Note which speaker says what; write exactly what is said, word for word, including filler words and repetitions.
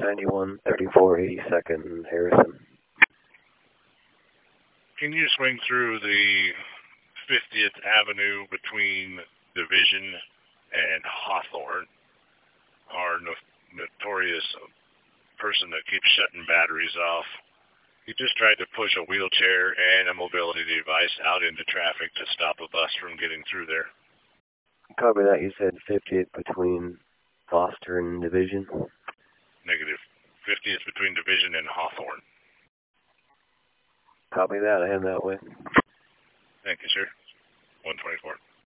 Speaker 1: ninety-one thirty-four eighty-second, Harrison.
Speaker 2: Can you swing through the fiftieth Avenue between Division and Hawthorne? Our no- notorious person that keeps shutting batteries off. He just tried to push a wheelchair and a mobility device out into traffic to stop a bus from getting through there.
Speaker 1: Copy that. You said fiftieth between Foster and Division?
Speaker 2: Negative. fiftieth between Division and Hawthorne.
Speaker 1: Copy that. I am that way.
Speaker 2: Thank you, sir. one twenty-four.